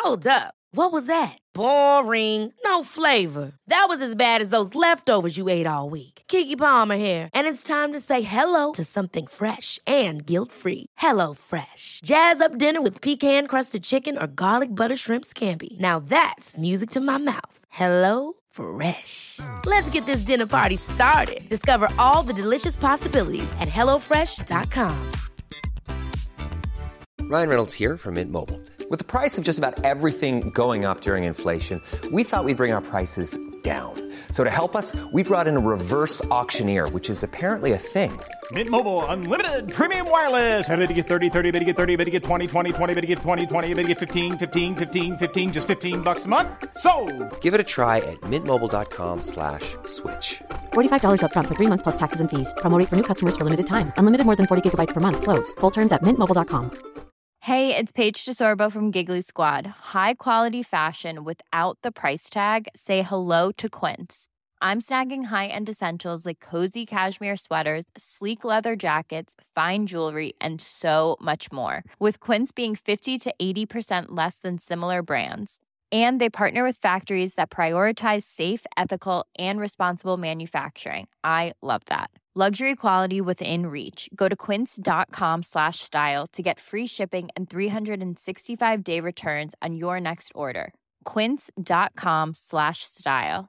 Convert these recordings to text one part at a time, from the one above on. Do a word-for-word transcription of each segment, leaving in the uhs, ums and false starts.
Hold up. What was that? Boring. No flavor. That was as bad as those leftovers you ate all week. Keke Palmer here, and it's time to say hello to something fresh and guilt-free. Hello Fresh. Jazz up dinner with pecan-crusted chicken or garlic butter shrimp scampi. Now that's music to my mouth. Hello Fresh. Let's get this dinner party started. Discover all the delicious possibilities at hello fresh dot com. Ryan Reynolds here from Mint Mobile. With the price of just about everything going up during inflation, we thought we'd bring our prices down. So to help us, we brought in a reverse auctioneer, which is apparently a thing. Mint Mobile Unlimited Premium Wireless. How to get thirty, thirty, how to get thirty, how to get twenty, twenty, twenty, how to get twenty, twenty, how to get fifteen, fifteen, fifteen, fifteen, just fifteen bucks a month? Sold! Give it a try at mintmobile.com slash switch. forty-five dollars up front for three months plus taxes and fees. Promo rate for new customers for limited time. Unlimited more than forty gigabytes per month. Slows full terms at mint mobile dot com. Hey, it's Paige DeSorbo from Giggly Squad. High quality fashion without the price tag. Say hello to Quince. I'm snagging high-end essentials like cozy cashmere sweaters, sleek leather jackets, fine jewelry, and so much more. With Quince being fifty to eighty percent less than similar brands. And they partner with factories that prioritize safe, ethical, and responsible manufacturing. I love that. Luxury quality within reach. Go to quince.com slash style to get free shipping and three sixty-five day returns on your next order. Quince.com slash style.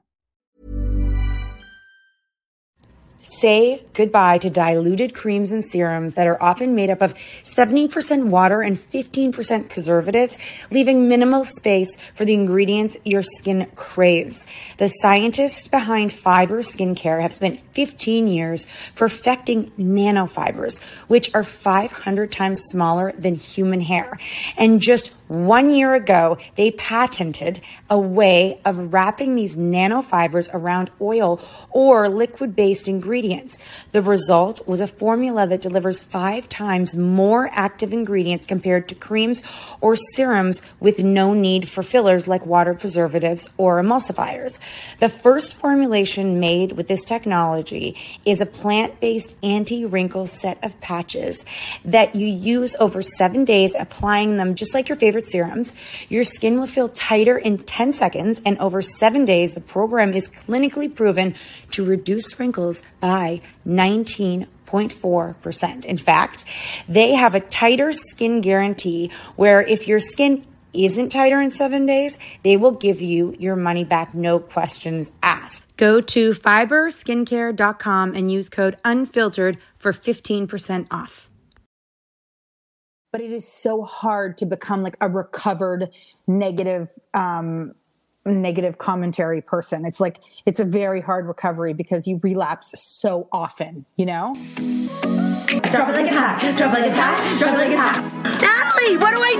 Say goodbye to diluted creams and serums that are often made up of seventy percent water and fifteen percent preservatives, leaving minimal space for the ingredients your skin craves. The scientists behind Fiber Skincare have spent fifteen years perfecting nanofibers, which are five hundred times smaller than human hair. And just one year ago, they patented a way of wrapping these nanofibers around oil or liquid-based ingredients. The result was a formula that delivers five times more active ingredients compared to creams or serums with no need for fillers like water preservatives or emulsifiers. The first formulation made with this technology is a plant-based anti-wrinkle set of patches that you use over seven days, applying them just like your favorite serums. Your skin will feel tighter in ten seconds, and over seven days, the program is clinically proven to reduce wrinkles by nineteen point four percent. In fact, they have a tighter skin guarantee where if your skin isn't tighter in seven days, they will give you your money back, no questions asked. Go to fiber skincare dot com and use code UNFILTERED for fifteen percent off. But it is so hard to become like a recovered negative, um, negative commentary person. It's like, it's a very hard recovery because you relapse so often, you know? Drop it like it's hot, drop it like it's hot, drop it like it's hot. Natalie, what do I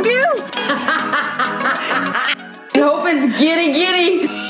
do? I hope it's giddy giddy.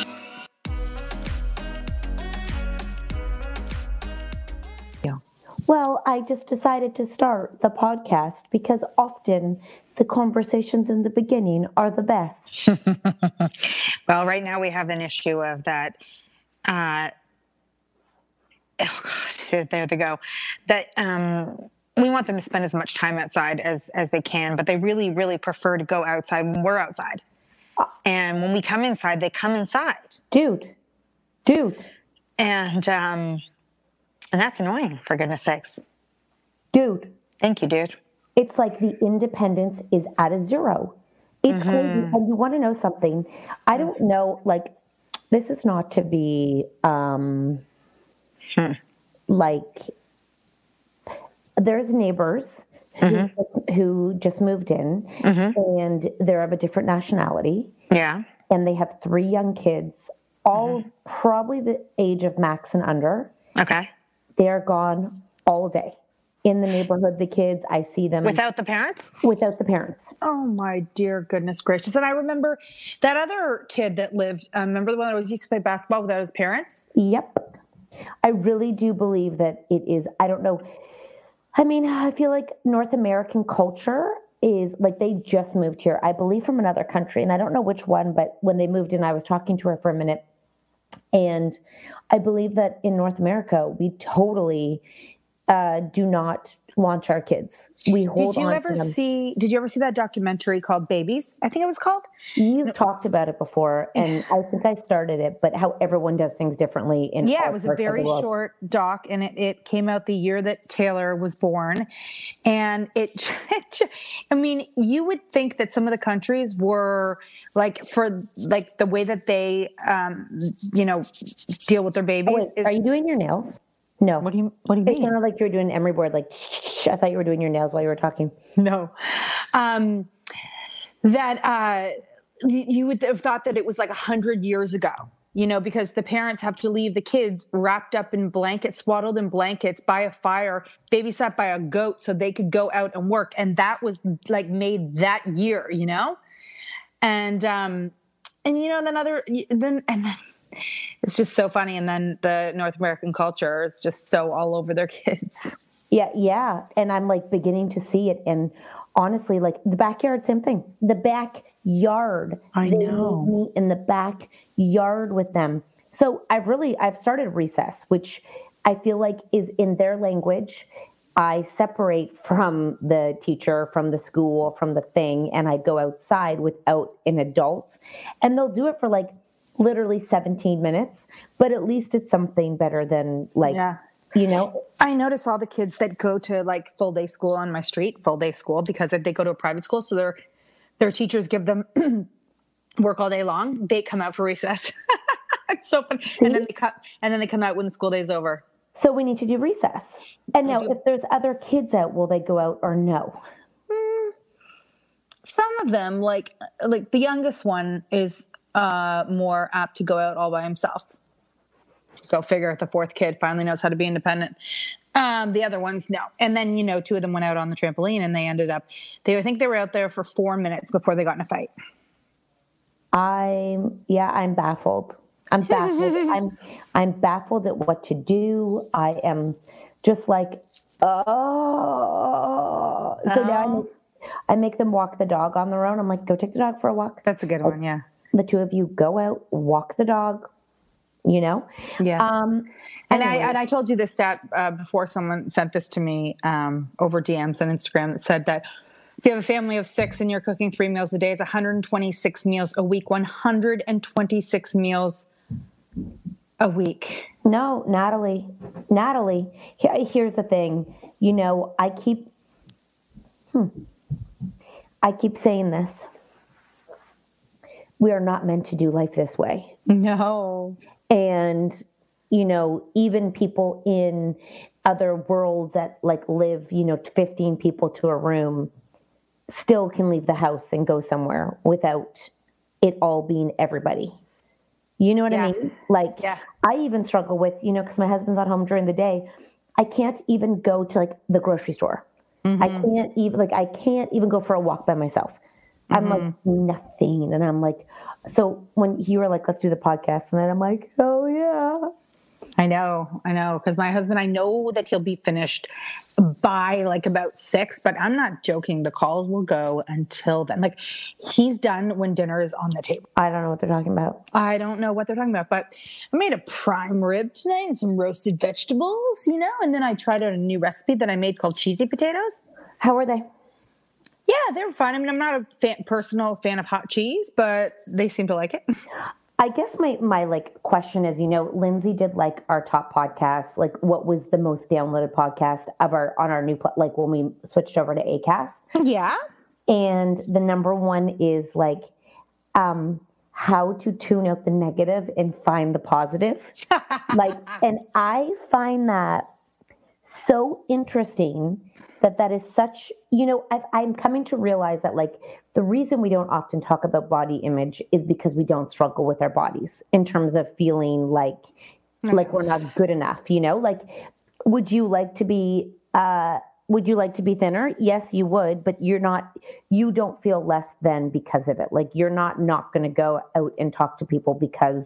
Well, I just decided to start the podcast because often the conversations in the beginning are the best. Well, right now we have an issue of that. Uh, oh God, there they go. That um, we want them to spend as much time outside as as they can, but they really, really prefer to go outside when we're outside. And when we come inside, they come inside, dude, dude, and um. And that's annoying, for goodness sakes. Dude. Thank you, dude. It's like the independence is at a zero. It's mm-hmm. crazy. And you want to know something? I don't know, like, this is not to be, um, hmm. like, there's neighbors mm-hmm. who, who just moved in, mm-hmm. and they're of a different nationality. Yeah. And they have three young kids, all mm-hmm. probably the age of Max and under. Okay. They're gone all day in the neighborhood. The kids, I see them without the parents. Without the parents. Oh my dear goodness gracious! And I remember that other kid that lived. Um, remember the one that was used to play basketball without his parents? Yep. I really do believe that it is. I don't know. I mean, I feel like North American culture is like they just moved here. I believe from another country, and I don't know which one. But when they moved in, I was talking to her for a minute. And I believe that in North America, we totally uh, do not launch our kids. We hold Did you on ever to them. see, did you ever see that documentary called Babies? I think it was called. You've talked about it before, and I think I started it, but how everyone does things differently in Yeah, all it was a parts of the very world. short doc, and it, it came out the year that Taylor was born. And it, I mean, you would think that some of the countries were like, for like the way that they, um, you know, deal with their babies. Oh, wait, is, are you doing your nails? No. What do you, what do you It mean? sounded like you were doing emery board, like, shh, I thought you were doing your nails while you were talking. No. Um, that uh, you would have thought that it was like a hundred years ago, you know, because the parents have to leave the kids wrapped up in blankets, swaddled in blankets by a fire, babysat by a goat so they could go out and work. And that was like made that year, you know? And, um, and, you know, then other, then, and then it's just so funny. And then the North American culture is just so all over their kids. Yeah, yeah. And I'm like beginning to see it. And honestly, like the backyard, same thing. The backyard. I they know. need me in the backyard with them. So I've really, I've started Recess, which I feel like is in their language. I separate from the teacher, from the school, from the thing, and I go outside without an adult. And they'll do it for like literally seventeen minutes, but at least it's something better than like, Yeah. you know. I notice all the kids that go to like full day school on my street, full day school, because they go to a private school. So their, their teachers give them work all day long. They come out for recess. It's so fun. And then they cut, and then they come out when the school day is over. So we need to do recess. And now if there's other kids out, will they go out or no? Mm, some of them, like, like the youngest one is uh, more apt to go out all by himself. Go figure if the fourth kid finally knows how to be independent. Um, the other ones, no. And then, you know, two of them went out on the trampoline and they ended up, they I think they were out there for four minutes before they got in a fight. I'm, yeah, I'm baffled. I'm baffled. I'm, I'm baffled at what to do. I am just like, oh. So now I make, I make them walk the dog on their own. I'm like, go take the dog for a walk. That's a good one, yeah. The two of you go out, walk the dog, you know? Yeah. Um, and anyway. I and I told you this stat uh, before someone sent this to me um, over D Ms on Instagram that said that if you have a family of six and you're cooking three meals a day, it's one hundred twenty-six meals a week, one hundred twenty-six meals a week. No, Natalie, Natalie, here, here's the thing. You know, I keep, hmm, I keep saying this. We are not meant to do life this way. No. And, you know, even people in other worlds that like live, you know, fifteen people to a room still can leave the house and go somewhere without it all being everybody. You know what Yeah. I mean? Like, Yeah. I even struggle with, you know, because my husband's not home during the day. I can't even go to like the grocery store. Mm-hmm. I can't even, like, I can't even go for a walk by myself. I'm like, nothing. And I'm like, so when you were like, let's do the podcast, and then I'm like, oh yeah. I know, I know. Because my husband, I know that he'll be finished by like about six, but I'm not joking. The calls will go until then. Like he's done when dinner is on the table. I don't know what they're talking about. I don't know what they're talking about, but I made a prime rib tonight and some roasted vegetables, you know, and then I tried out a new recipe that I made called cheesy potatoes. How are they? Yeah, they were fine. I mean, I'm not a fan, personal fan of hot cheese, but they seem to like it. I guess my, my like question is, you know, Lindsay did like our top podcast, like what was the most downloaded podcast of our, on our new, pl- like when we switched over to Acast. Yeah. And the number one is like, um, how to tune out the negative and find the positive. Like, and I find that so interesting that that is such, you know, I've, I'm coming to realize that like the reason we don't often talk about body image is because we don't struggle with our bodies in terms of feeling like, like we're not good enough, you know, like, would you like to be, uh, would you like to be thinner? Yes, you would, but you're not, you don't feel less than because of it. Like you're not, not going to go out and talk to people because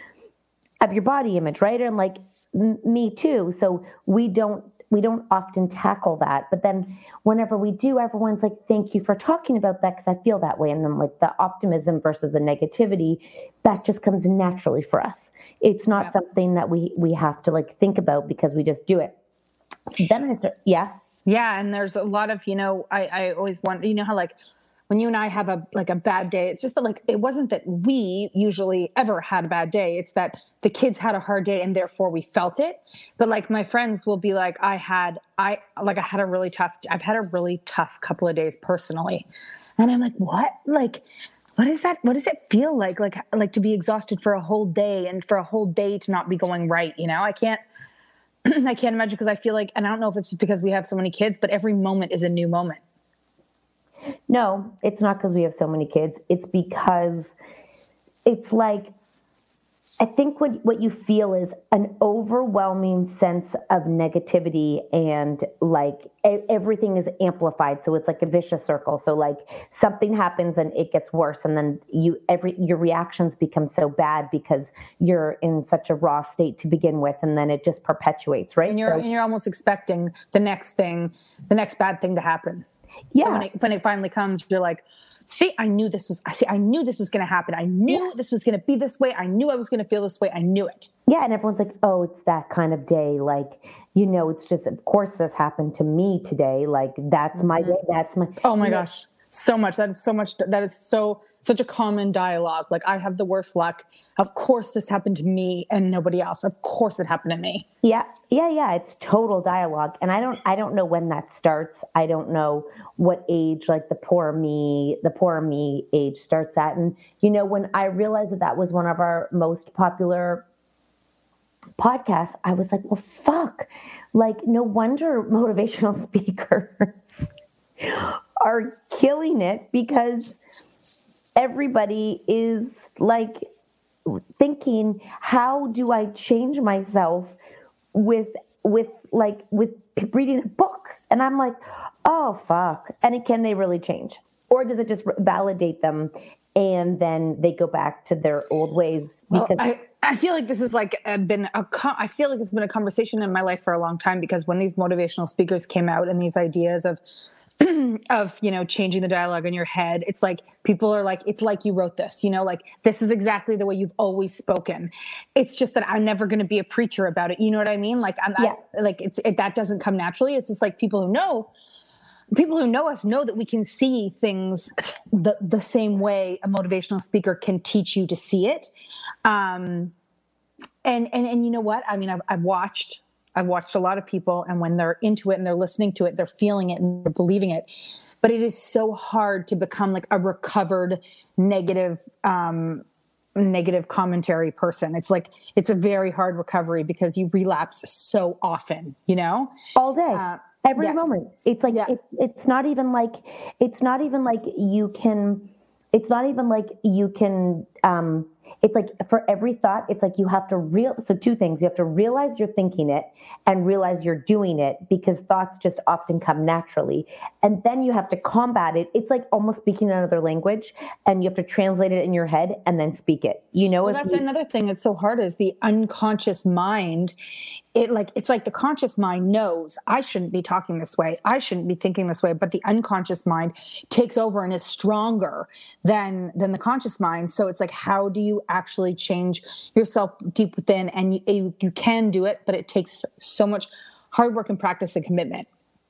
of your body image. Right. And like m- me too. So we don't, we don't often tackle that. But then whenever we do, everyone's like, thank you for talking about that, because I feel that way. And then like the optimism versus the negativity, that just comes naturally for us. It's not yeah. something that we, we have to like think about because we just do it. Then I start, yeah. Yeah. And there's a lot of, you know, I, I always want, you know how like when you and I have a, like a bad day, it's just that like, it wasn't that we usually ever had a bad day. It's that the kids had a hard day and therefore we felt it. But like my friends will be like, I had, I like, I had a really tough, I've had a really tough couple of days personally. And I'm like, what? Like, what is that? What does it feel like? Like, like to be exhausted for a whole day and for a whole day to not be going right. You know, I can't, I can't imagine because I feel like, and I don't know if it's because we have so many kids, but every moment is a new moment. No, it's not because we have so many kids. It's because it's like, I think what, what you feel is an overwhelming sense of negativity and like e- everything is amplified. So it's like a vicious circle. So like something happens and it gets worse. And then you, every, your reactions become so bad because you're in such a raw state to begin with. And then it just perpetuates, right? And you're, so, and you're almost expecting the next thing, the next bad thing to happen. Yeah. So when it, when it finally comes, you're like, see, I knew this was, I see, I knew this was going to happen. I knew yeah. this was going to be this way. I knew I was going to feel this way. I knew it. Yeah. And everyone's like, oh, it's that kind of day. Like, you know, it's just, of course this happened to me today. Like that's my day. That's my, oh my gosh. So much. That is so much. That is so, such a common dialogue. Like I have the worst luck. Of course this happened to me and nobody else. Of course it happened to me. Yeah. Yeah. Yeah. It's total dialogue. And I don't, I don't know when that starts. I don't know what age, like the poor me, the poor me age starts at. And, you know, when I realized that that was one of our most popular podcasts, I was like, well, fuck, like no wonder motivational speakers are killing it because everybody is like thinking, how do I change myself with, with like, with reading a book? And I'm like, oh, fuck. And can they really change? Or does it just validate them and then they go back to their old ways? Because well, I, I feel like this has like been a, I feel like it's been a conversation in my life for a long time because when these motivational speakers came out and these ideas of, of, you know, changing the dialogue in your head. It's like, people are like, it's like you wrote this, you know, like this is exactly the way you've always spoken. It's just that I'm never going to be a preacher about it. You know what I mean? Like I'm not, yeah. like it's, it, that doesn't come naturally. It's just like people who know, people who know us know that we can see things the, the same way a motivational speaker can teach you to see it. Um, and, and, and you know what? I mean, I've, I've watched, I've watched a lot of people and when they're into it and they're listening to it, they're feeling it and they're believing it. But it is so hard to become like a recovered negative, um, negative commentary person. It's like, it's a very hard recovery because you relapse so often, you know, all day, uh, every yeah. moment. It's like, yeah. it's, it's not even like, it's not even like you can, it's not even like you can, um, it's like for every thought, it's like you have to real. So two things, you have to realize you're thinking it and realize you're doing it because thoughts just often come naturally. And then you have to combat it. It's like almost speaking another language and you have to translate it in your head and then speak it. You know, well, that's you, another thing that's so hard is the unconscious mind. It like, it's like the conscious mind knows I shouldn't be talking this way. I shouldn't be thinking this way, but the unconscious mind takes over and is stronger than, than the conscious mind. So it's like, how do you actually change yourself deep within? And you, you, you can do it, but it takes so much hard work and practice and commitment.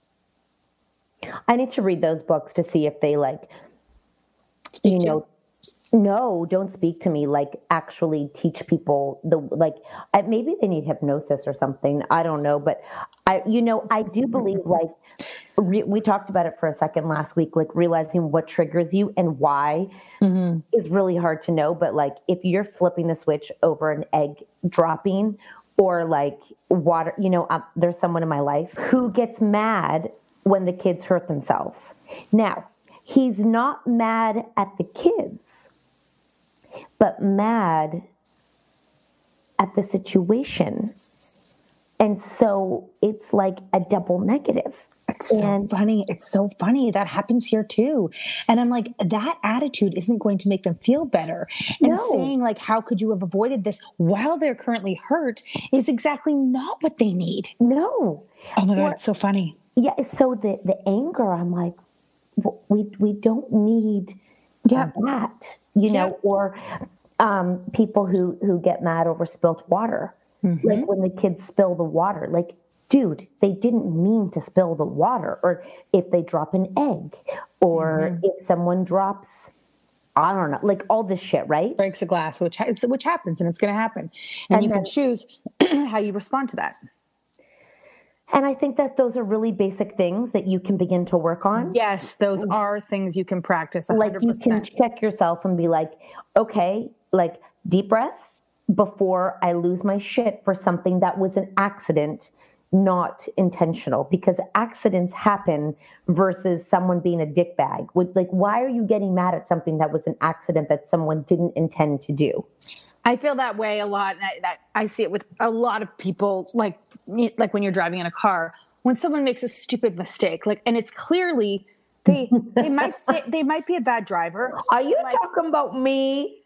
I need to read those books to see if they like, Speak you know, no, don't speak to me. Like actually teach people the, like, I, maybe they need hypnosis or something. I don't know. But I, you know, I do believe like re, we talked about it for a second last week, like realizing what triggers you and why mm-hmm. is really hard to know. But like, if you're flipping the switch over an egg dropping or like water, you know, uh, there's someone in my life who gets mad when the kids hurt themselves. Now, he's not mad at the kids, but mad at the situation. And so it's like a double negative. It's so and, funny. It's so funny. That happens here too. And I'm like, that attitude isn't going to make them feel better. And no. saying like, how could you have avoided this while they're currently hurt is exactly not what they need. No. Oh my God, or, it's so funny. Yeah. So the, the anger, I'm like, we, we don't need yeah. that, you know, yeah. or um, people who, who get mad over spilt water. Mm-hmm. Like when the kids spill the water, like dude, they didn't mean to spill the water. Or if they drop an egg, or mm-hmm. if someone drops, I don't know, like all this shit, right? Breaks a glass, which ha- which happens, and it's going to happen. And, and you then, can choose how you respond to that. And I think that those are really basic things that you can begin to work on. Yes, those are things you can practice. one hundred percent. Like you can check yourself and be like, okay, like deep breath before I lose my shit for something that was an accident, not intentional, because accidents happen versus someone being a dickbag. Like, why are you getting mad at something that was an accident that someone didn't intend to do? I feel that way a lot. And I, that, I see it with a lot of people, like, like when you're driving in a car, when someone makes a stupid mistake, like, and it's clearly they, they might, they, they might be a bad driver. Are you like, talking about me?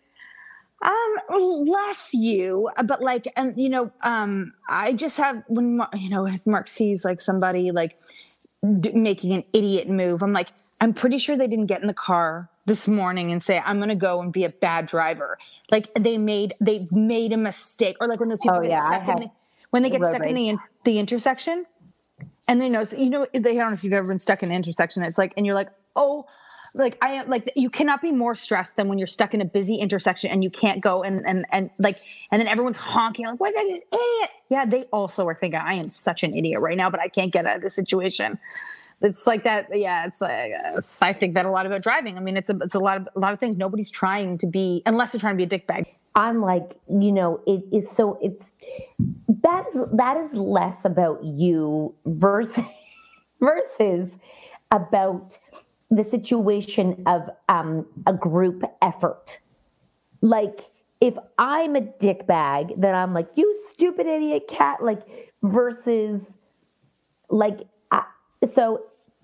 Um, less you, but like, and you know, um, I just have, when, you know, Mark sees like somebody like d- making an idiot move, I'm like, I'm pretty sure they didn't get in the car this morning and say, I'm going to go and be a bad driver. Like they made, they made a mistake. Or like when those people oh, get yeah, stuck in the, when they get stuck in the, in, the intersection and they know, you know, they, I don't know if you've ever been stuck in an intersection. It's like, and you're like, oh, like I am like, you cannot be more stressed than when you're stuck in a busy intersection and you can't go and, and, and like, and then everyone's honking like, what is this idiot? Yeah. They also are thinking I am such an idiot right now, but I can't get out of this situation. It's like that. Yeah. It's like, uh, I think that a lot about driving. I mean, it's a, it's a lot of, a lot of things. Nobody's trying to be, unless they're trying to be a dickbag. I'm like, you know, it is so it's, that is, that is less about you versus, versus about the situation of um, a group effort. Like if I'm a dickbag, then I'm like, you stupid idiot cat, like versus like, I, so,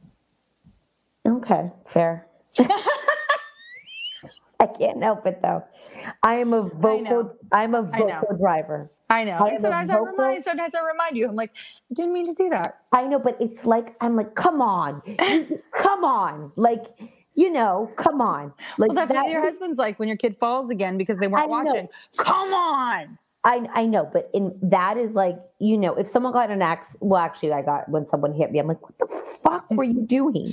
okay, fair. I can't help it though. I am a vocal, I'm a vocal driver. I know. I and sometimes I, remind, sometimes I remind you, I'm like, I didn't mean to do that. I know, but it's like, I'm like, come on, come on. Like, you know, come on. Like, well, that's that, what your husband's like when your kid falls again because they weren't I watching. Know. Come on. I I know, but in that is like, you know, if someone got an axe, well, actually I got, when someone hit me, I'm like, what the fuck were you doing?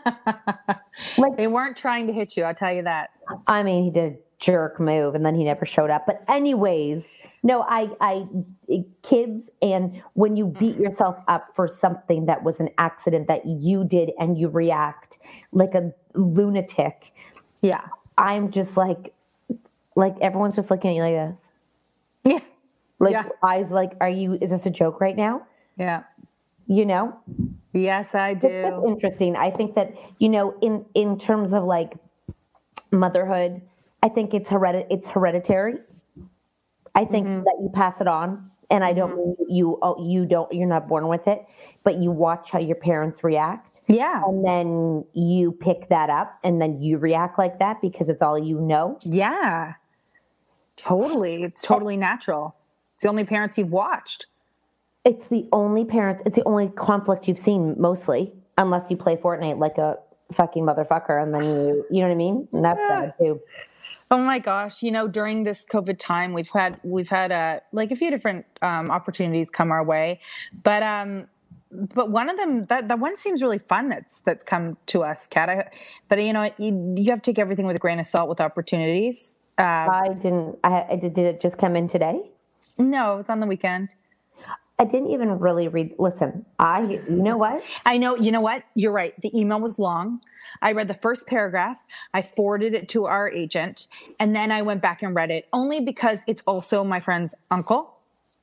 Like they weren't trying to hit you. I'll tell you that. I mean, he did a jerk move and then he never showed up. But anyways, no, I, I, kids, and when you beat yourself up for something that was an accident that you did and you react like a lunatic. Yeah. I'm just like, like everyone's just looking at you like this. Yeah. Like yeah. eyes like, are you, is this a joke right now? Yeah. You know? Yes, I do. It's interesting. I think that, you know, in, in terms of like motherhood, I think it's heredit- it's hereditary. I think mm-hmm. that you pass it on, and I don't mm-hmm. mean you, oh, you don't, you're not born with it, but you watch how your parents react. Yeah. And then you pick that up and then you react like that because it's all you know. Yeah. Totally. It's totally natural. It's the only parents you've watched. It's the only parents, it's the only conflict you've seen mostly, unless you play Fortnite like a fucking motherfucker and then you, you know what I mean? And that's yeah. bad too. Oh my gosh. You know, during this COVID time, we've had, we've had a, like a few different um, opportunities come our way, but, um, but one of them, that, that one seems really fun. That's, that's come to us, Kat. I, but you know, you, you have to take everything with a grain of salt with opportunities. Uh, I didn't, I, I did, did it just come in today? No, it was on the weekend. I didn't even really read. Listen, I, you know what? I know, you know what? You're right. The email was long. I read the first paragraph. I forwarded it to our agent. And then I went back and read it only because it's also my friend's uncle.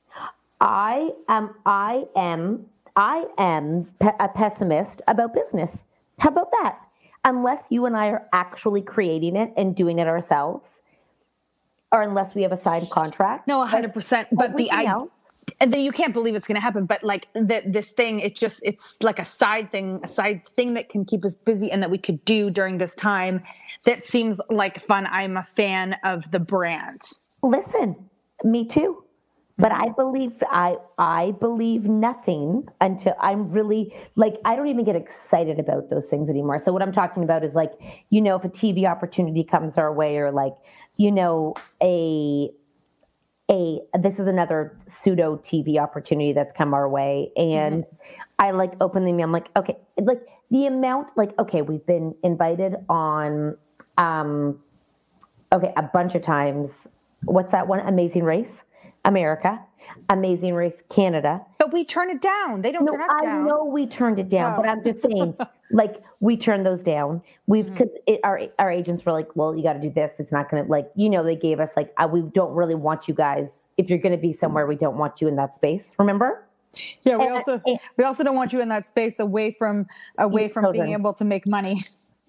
I am, I am, I am pe- a pessimist about business. How about that? Unless you and I are actually creating it and doing it ourselves, or unless we have a signed contract. No, one hundred percent. But, but the idea, and then you can't believe it's going to happen. But like the, this thing, it's just, it's like a side thing, a side thing that can keep us busy and that we could do during this time. That seems like fun. I'm a fan of the brand. Listen, me too. But I believe, I, I believe nothing until I'm really like, I don't even get excited about those things anymore. So what I'm talking about is like, you know, if a T V opportunity comes our way or like, you know, a, a, this is another pseudo T V opportunity that's come our way. And mm-hmm. I like open the email. I'm like, okay, like the amount, like, okay, we've been invited on, um, okay, a bunch of times. What's that one? Amazing Race America, Amazing Race Canada. But we turn it down. They don't no, turn us I down. I know we turned it down, oh. but I'm just saying, like, we turned those down. We've, mm-hmm. cause it, our, our agents were like, well, you got to do this. It's not going to, like, you know, they gave us like, uh, we don't really want you guys. If you're going to be somewhere, we don't want you in that space. Remember? Yeah. We and, also, and, we also don't want you in that space away from, away from children. being able to make money.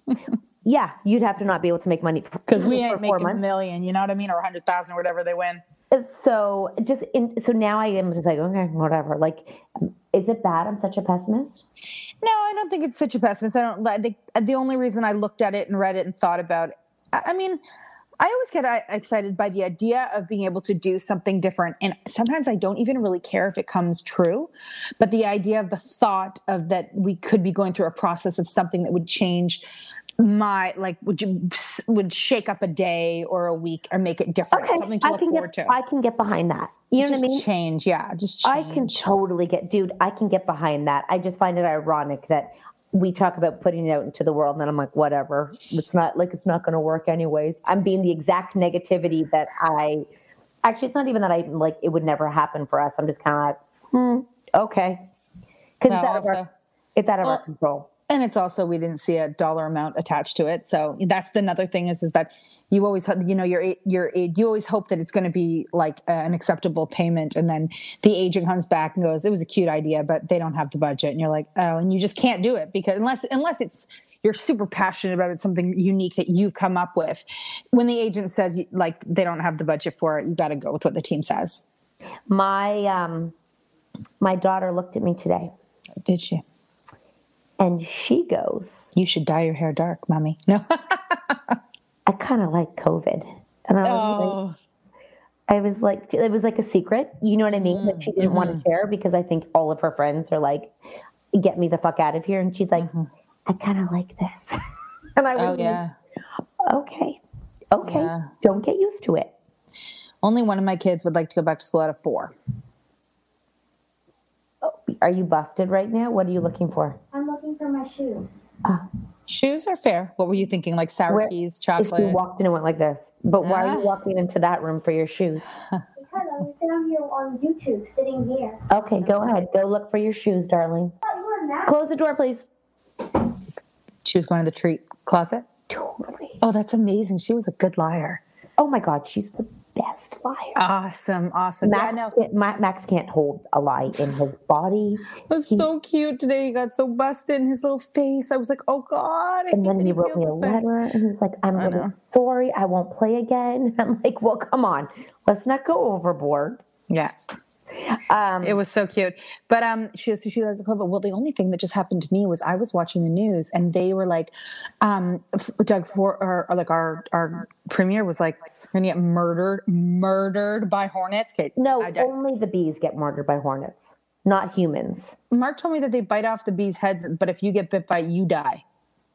Yeah. You'd have to not be able to make money. Cause we ain't making a million, you know what I mean? Or a hundred thousand or whatever they win. So just in, so now I am just like, okay, whatever. Like, is it bad? I'm such a pessimist. No, I don't think it's such a pessimist. I don't I think the only reason I looked at it and read it and thought about it, I mean, I always get excited by the idea of being able to do something different. And sometimes I don't even really care if it comes true, but the idea of the thought of that we could be going through a process of something that would change my, like, would you, would shake up a day or a week or make it different, okay. something to I look can forward get, to. I can get behind that. You know just what I mean? Change. Yeah. Just change. I can totally get, dude, I can get behind that. I just find it ironic that we talk about putting it out into the world and then I'm like, whatever. It's not like, it's not going to work anyways. I'm being the exact negativity that I, actually, it's not even that I like, it would never happen for us. I'm just kind of like, hmm, okay. Cause no, it's out, of our, it's out of well, our control. And it's also, we didn't see a dollar amount attached to it. So that's the another thing is, is that you always, you know, you're, you're, you always hope that it's going to be like an acceptable payment. And then the agent comes back and goes, it was a cute idea, but they don't have the budget. And you're like, oh, and you just can't do it because unless, unless it's, you're super passionate about it, something unique that you've come up with. When the agent says like, they don't have the budget for it, you got to go with what the team says. My, um, my daughter looked at me today. Did she? And she goes, you should dye your hair dark, mommy. No, I kind of like COVID. And I was oh. like, I was like, it was like a secret. You know what I mean? Mm-hmm. That she didn't mm-hmm. want to share because I think all of her friends are like, get me the fuck out of here. And she's like, mm-hmm. I kind of like this. And I was oh, yeah. like, okay, okay. Yeah. Don't get used to it. Only one of my kids would like to go back to school out of four. Are you busted right now? What are you looking for? I'm looking for my shoes. Oh. Shoes are fair. What were you thinking? Like sour Where, keys, chocolate? If you walked in and went like this. But why uh. are you walking into that room for your shoes? Because I was down here on YouTube, sitting here. Okay, go ahead. Go look for your shoes, darling. Close the door, please. She was going to the treat closet? Totally. Oh, that's amazing. She was a good liar. Oh, my God. She's the best liar. Awesome, awesome. Max, yeah, can't, Max can't hold a lie in his body. It was he, so cute today. He got so busted in his little face. I was like, oh, God. I and then he wrote me a letter, and he's like, I'm really sorry. I won't play again. I'm like, well, come on. Let's not go overboard. Yeah. Um, it was so cute. But um, she, so she has a COVID. Well, the only thing that just happened to me was I was watching the news, and they were like, um, Doug, for, or, or like our, our premier was like, we're going to get murdered, murdered by hornets. Okay, no, only the bees get murdered by hornets, not humans. Mark told me that they bite off the bees' heads, but if you get bit by it, you die.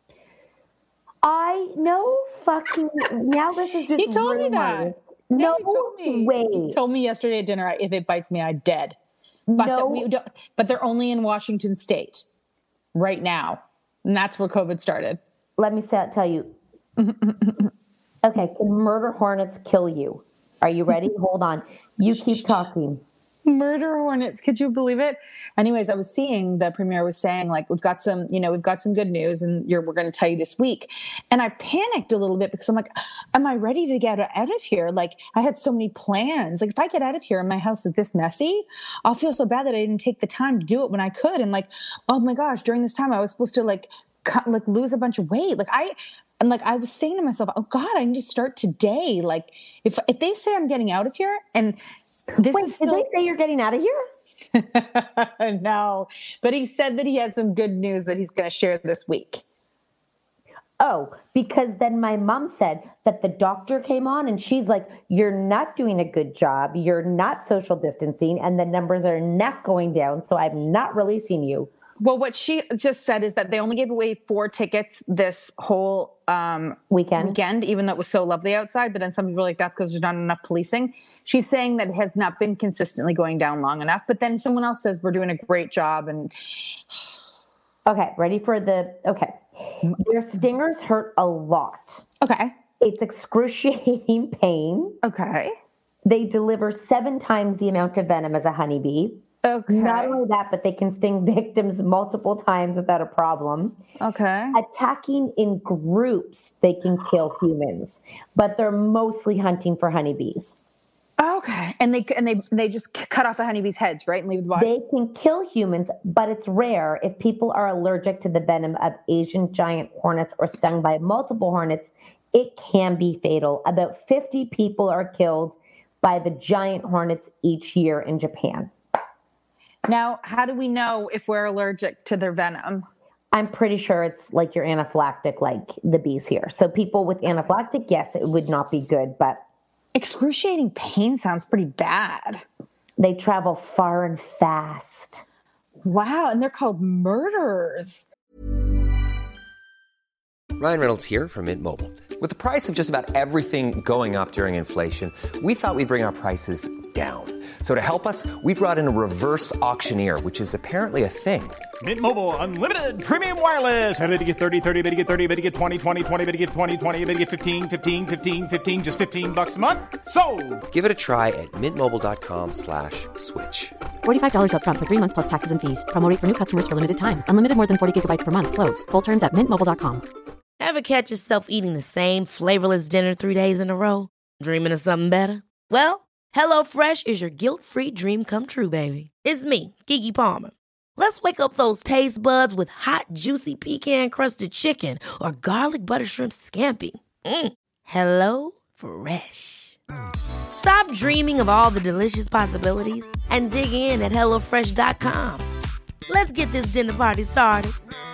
I know fucking, now this is just He told rumors. me that. No, he told me. way. He told me yesterday at dinner, if it bites me, I'm dead. But, no. that we don't, but they're only in Washington State right now. And that's where COVID started. Let me say, tell you. Okay, can murder hornets kill you? Are you ready? Hold on. You keep talking. Murder hornets. Could you believe it? Anyways, I was seeing the premier was saying like, we've got some, you know, we've got some good news and you're, we're going to tell you this week. And I panicked a little bit because I'm like, am I ready to get out of here? Like I had so many plans. Like if I get out of here and my house is this messy, I'll feel so bad that I didn't take the time to do it when I could. And like, oh my gosh, during this time I was supposed to like, cut, like lose a bunch of weight. Like I, And like, I was saying to myself, oh God, I need to start today. Like if, if they say I'm getting out of here and this Wait, is still... did they say you're getting out of here? No, but he said that he has some good news that he's going to share this week. Oh, because then my mom said that the doctor came on and she's like, you're not doing a good job. You're not social distancing and the numbers are not going down. So I'm not releasing you. Well, what she just said is that they only gave away four tickets this whole um, weekend. weekend, even though it was so lovely outside. But then some people are like, that's because there's not enough policing. She's saying that it has not been consistently going down long enough. But then someone else says we're doing a great job. And okay, ready for the, okay. Their stingers hurt a lot. Okay. It's excruciating pain. Okay. They deliver seven times the amount of venom as a honeybee. Okay. Not only that, but they can sting victims multiple times without a problem. Okay. Attacking in groups, they can kill humans, but they're mostly hunting for honeybees. Okay. And they and they they just cut off the honeybees' heads, right, and leave the bodies. They can kill humans, but it's rare. If people are allergic to the venom of Asian giant hornets or stung by multiple hornets, it can be fatal. About fifty people are killed by the giant hornets each year in Japan. Now, how do we know if we're allergic to their venom? I'm pretty sure it's like you're anaphylactic, like the bees here. So people with anaphylactic, yes, it would not be good, but excruciating pain sounds pretty bad. They travel far and fast. Wow, and they're called murderers. Ryan Reynolds here from Mint Mobile. With the price of just about everything going up during inflation, we thought we'd bring our prices down. So to help us, we brought in a reverse auctioneer, which is apparently a thing. Mint Mobile Unlimited Premium Wireless. How to get thirty, thirty, how to get thirty, how to get twenty, twenty, twenty, how to get twenty, twenty, how to get fifteen, fifteen, fifteen, fifteen, just fifteen bucks a month? Sold! Give it a try at mintmobile.com slash switch. forty-five dollars up front for three months plus taxes and fees. Promo rate for new customers for limited time. Unlimited more than forty gigabytes per month. Slows full terms at mint mobile dot com. Ever catch yourself eating the same flavorless dinner three days in a row? Dreaming of something better? Well, HelloFresh is your guilt-free dream come true, baby. It's me, Keke Palmer. Let's wake up those taste buds with hot, juicy pecan-crusted chicken or garlic butter shrimp scampi. Mm. Hello Fresh. Stop dreaming of all the delicious possibilities and dig in at hello fresh dot com. Let's get this dinner party started.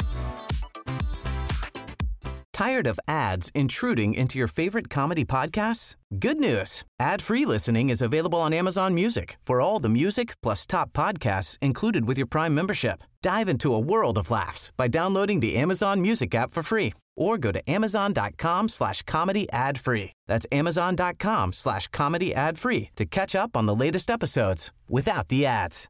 Tired of ads intruding into your favorite comedy podcasts? Good news. Ad-free listening is available on Amazon Music for all the music plus top podcasts included with your Prime membership. Dive into a world of laughs by downloading the Amazon Music app for free or go to amazon.com slash comedy ad free. That's amazon.com slash comedy ad free to catch up on the latest episodes without the ads.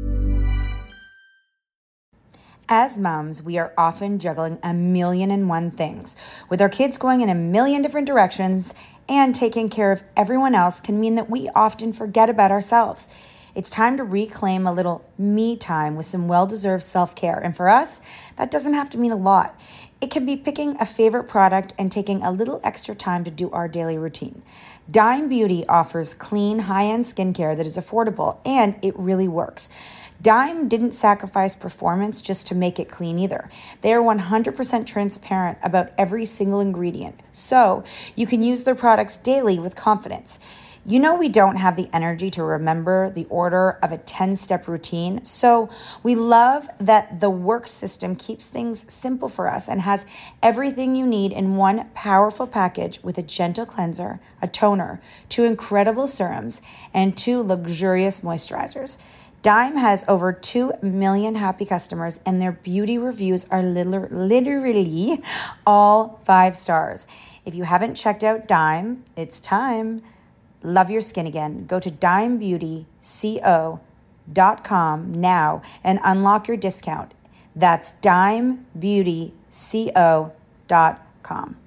As moms, we are often juggling a million and one things. With our kids going in a million different directions and taking care of everyone else can mean that we often forget about ourselves. It's time to reclaim a little me time with some well-deserved self-care. And for us, that doesn't have to mean a lot. It can be picking a favorite product and taking a little extra time to do our daily routine. Dime Beauty offers clean, high-end skincare that is affordable, and it really works. Dime didn't sacrifice performance just to make it clean either. They are one hundred percent transparent about every single ingredient, so you can use their products daily with confidence. You know we don't have the energy to remember the order of a ten-step routine, so we love that the work system keeps things simple for us and has everything you need in one powerful package with a gentle cleanser, a toner, two incredible serums, and two luxurious moisturizers. Dime has over two million happy customers, and their beauty reviews are liter- literally all five stars. If you haven't checked out Dime, it's time. Love your skin again. Go to dime beauty co dot com now and unlock your discount. That's dime beauty co dot com.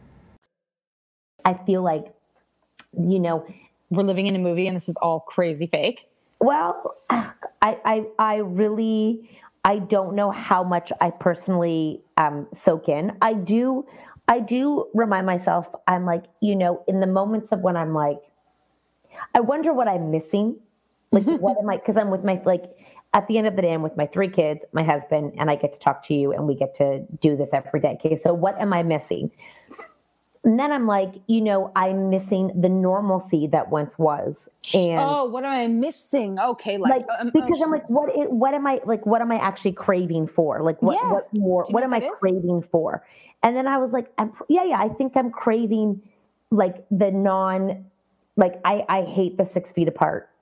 I feel like, you know, we're living in a movie and this is all crazy fake. Well, I, I, I really, I don't know how much I personally um, soak in. I do, I do remind myself, I'm like, you know, in the moments of when I'm like, I wonder what I'm missing. Like, what am I, because I'm with my, like, at the end of the day, I'm with my three kids, my husband, and I get to talk to you and we get to do this every day. Okay, so what am I missing? And then I'm like, you know, I'm missing the normalcy that once was. And oh, what am I missing? Okay, like, like um, because I'm like, what? Is, what am I like? What am I actually craving for? Like, what? Yeah. What more? What am I is? craving for? And then I was like, I'm, yeah, yeah. I think I'm craving like the non, like I, I hate the six feet apart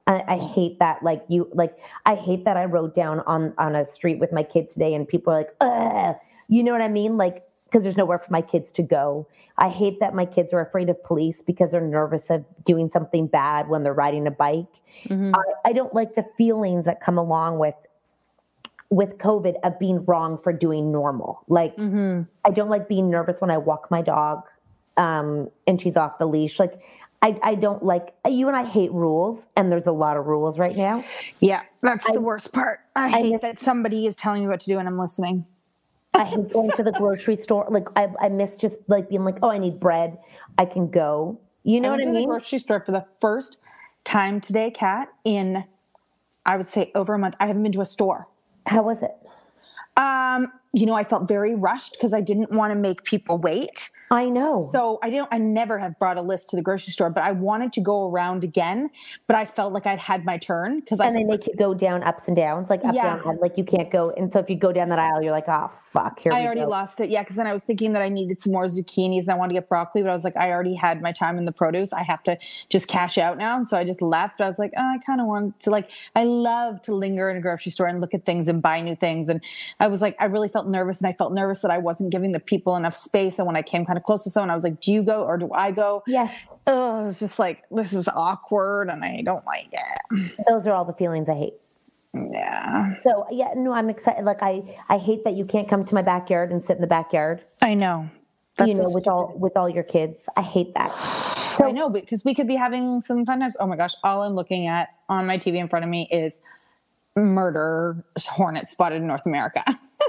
I, I hate that. Like you, like I hate that I rode down on, on a street with my kids today and people are like, ugh, you know what I mean? Like, because there's nowhere for my kids to go. I hate that my kids are afraid of police because they're nervous of doing something bad when they're riding a bike. Mm-hmm. I, I don't like the feelings that come along with with COVID of being wrong for doing normal. Like, mm-hmm. I don't like being nervous when I walk my dog um, and she's off the leash. Like, I, I don't like, you and I hate rules, and there's a lot of rules right now. Yeah, that's I, the worst part. I, I hate miss, that somebody is telling me what to do and I'm listening. I hate going to the grocery store. Like, I, I miss just like being like, oh, I need bread. I can go. You know I went what I to mean? The grocery store for the first time today, Kat, in, I would say, over a month. I haven't been to a store. How was it? Um, you know, I felt very rushed because I didn't want to make people wait. I know. So I didn't, I never have brought a list to the grocery store, but I wanted to go around again, but I felt like I'd had my turn. Cause and I they make you go down ups and downs, like up, yeah. down, like you can't go. And so if you go down that aisle, you're like, oh, fuck. Here I we already go. lost it. Yeah. Cause then I was thinking that I needed some more zucchinis and I wanted to get broccoli, but I was like, I already had my time in the produce. I have to just cash out now. And so I just left. I was like, oh, I kind of want to like, I love to linger in a grocery store and look at things and buy new things. And I was like, I really felt nervous, and I felt nervous that I wasn't giving the people enough space. And when I came kind of close to someone, I was like, do you go or do I go? Yes. Oh, it was just like, this is awkward and I don't like it. Those are all the feelings I hate. Yeah. So yeah, no, I'm excited. Like I, I hate that you can't come to my backyard and sit in the backyard. I know. That's you know, with all, with all your kids. I hate that. So, I know, because we could be having some fun times. Oh my gosh. All I'm looking at on my T V in front of me is murder hornets spotted in North America.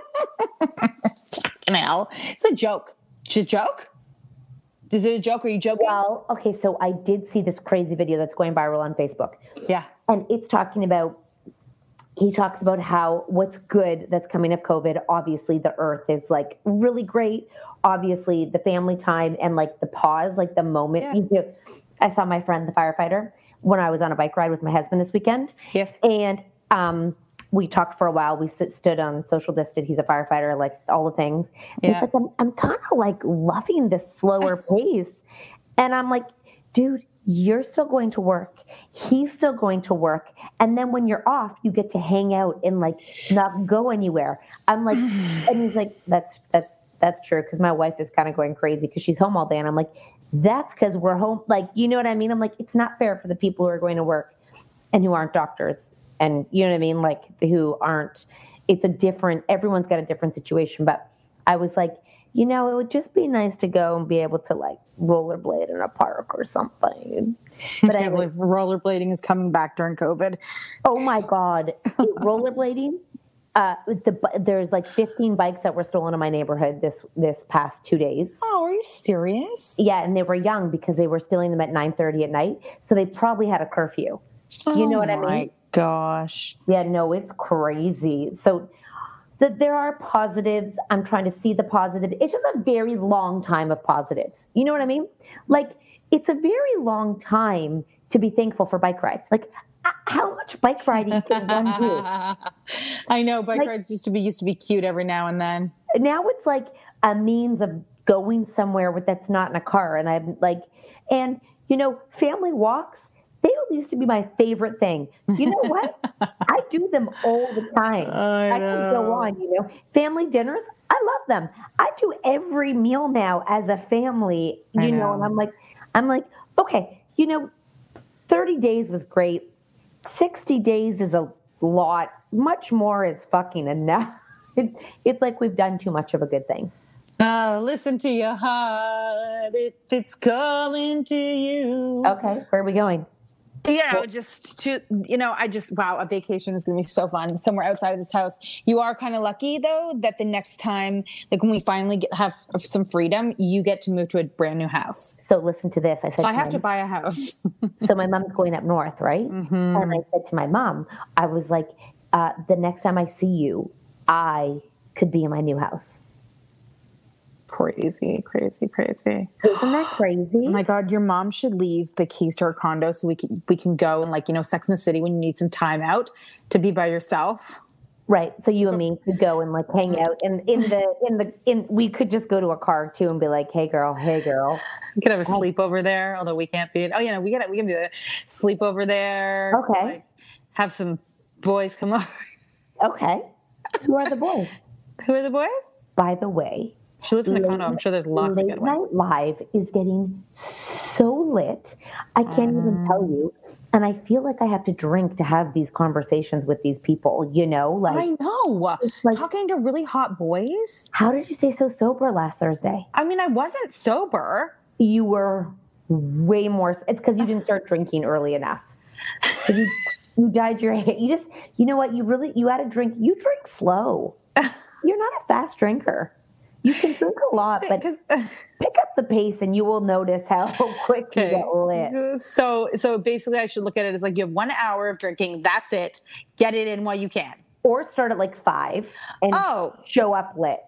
Hell, it's a joke. It's a joke. Is it a joke? Are you joking? Well, okay. So I did see this crazy video that's going viral on Facebook. Yeah. And it's talking about, he talks about how what's good that's coming of COVID. Obviously the earth is like really great. Obviously the family time and like the pause, like the moment. Yeah. You do. I saw my friend, the firefighter, when I was on a bike ride with my husband this weekend. Yes. And, um, we talked for a while. We sit, stood on social distance. He's a firefighter, like all the things. Yeah. He's like, I'm, I'm kind of like loving this slower pace. And I'm like, dude, you're still going to work. He's still going to work. And then when you're off, you get to hang out and like not go anywhere. I'm like, and he's like, that's, that's, that's true. Cause my wife is kind of going crazy because she's home all day. And I'm like, that's cause we're home. Like, you know what I mean? I'm like, it's not fair for the people who are going to work and who aren't doctors. And you know what I mean? Like who aren't, it's a different, everyone's got a different situation. But I was like, you know, it would just be nice to go and be able to like rollerblade in a park or something. But I can't believe rollerblading is coming back during COVID. Oh my God. Rollerblading. Uh, the, there's like fifteen bikes that were stolen in my neighborhood this, this past two days. Oh, are you serious? Yeah. And they were young because they were stealing them at nine thirty at night. So they probably had a curfew. You know what I mean? Gosh. Yeah, no, it's crazy. So the, there are positives. I'm trying to see the positive. It's just a very long time of positives. You know what I mean? Like, it's a very long time to be thankful for bike rides. Like, how much bike riding can one do? I know bike like, rides used to be used to be cute every now and then. Now it's like a means of going somewhere with that's not in a car. And I'm like, and you know, family walks. They used to be my favorite thing. You know what? I do them all the time. I, I can go on, you know. Family dinners, I love them. I do every meal now as a family, you know. know, and I'm like, I'm like, okay, you know, thirty days was great. sixty days is a lot. Much more is fucking enough. It, it's like we've done too much of a good thing. Oh, listen to your heart if it's calling to you. Okay, where are we going? You know, just to, you know, I just, wow, a vacation is going to be so fun somewhere outside of this house. You are kind of lucky, though, that the next time, like when we finally get, have some freedom, you get to move to a brand new house. So listen to this. I said, so I have to buy a house. So my mom's going up north, right? Mm-hmm. And I said to my mom, I was like, uh, the next time I see you, I could be in my new house. Crazy, crazy, crazy. Isn't that crazy? Oh my God, your mom should leave the keys to her condo so we can we can go and like, you know, Sex in the City when you need some time out to be by yourself. Right. So you and me could go and like hang out and in the, in the, in, we could just go to a car too and be like, hey girl, hey girl. We could have a sleepover there, although we can't be, oh, you know, we got we can do a sleepover there. Okay. Like, have some boys come over. Okay. Who are the boys? Who are the boys? By the way, she lives in a condo. I'm sure there's lots of good ones. Late Night Live is getting so lit. I can't um, even tell you. And I feel like I have to drink to have these conversations with these people, you know? Like I know. Like, talking to really hot boys. How did you stay so sober last Thursday? I mean, I wasn't sober. You were way more. It's because you didn't start drinking early enough. You, you dyed your hair. You just, you know what? You really, you had a drink. You drink slow. You're not a fast drinker. You can drink a lot, but pick up the pace and you will notice how quick okay. you get lit. So, so basically I should look at it as like you have one hour of drinking. That's it. Get it in while you can. Or start at like five and oh. show up lit.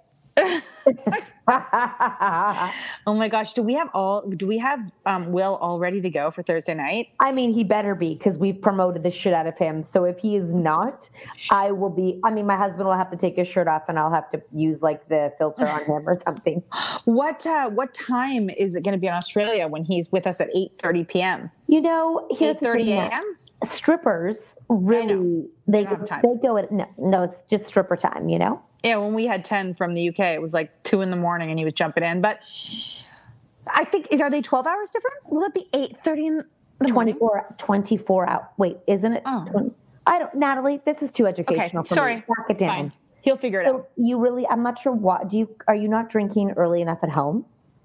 Oh my gosh. Do we have all, do we have um, Will all ready to go for Thursday night? I mean, he better be because we've promoted the shit out of him. So if he is not, I will be, I mean, my husband will have to take his shirt off and I'll have to use like the filter on him or something. What, uh, what time is it going to be in Australia when he's with us at eight thirty p.m.? You know, here's eight thirty a.m.? Strippers really, they, they go at, no, no, it's just stripper time, you know? Yeah, when we had ten from the U K, it was like two in the morning and he was jumping in. But I think, are they twelve hours difference? Will it be eight thirty in the twenty-four, morning? twenty-four out. Wait, isn't it? Oh. twenty, I don't, Natalie, this is too educational okay, for sorry. me. Back it down. Fine. He'll figure it so out. You really, I'm not sure what, do you, are you not drinking early enough at home?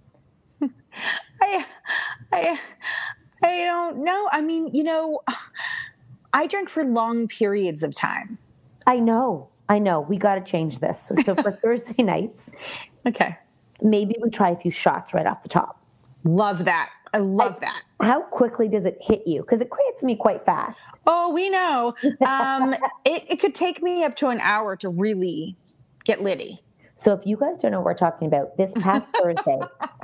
I, I, I don't know. I mean, you know, I drink for long periods of time. I know. I know. We got to change this. So, so for Thursday nights, okay, maybe we try a few shots right off the top. Love that. I love I, that. How quickly does it hit you? Because it hits me quite fast. Oh, we know. Um, it, it could take me up to an hour to really get litty. So if you guys don't know what we're talking about, this past Thursday,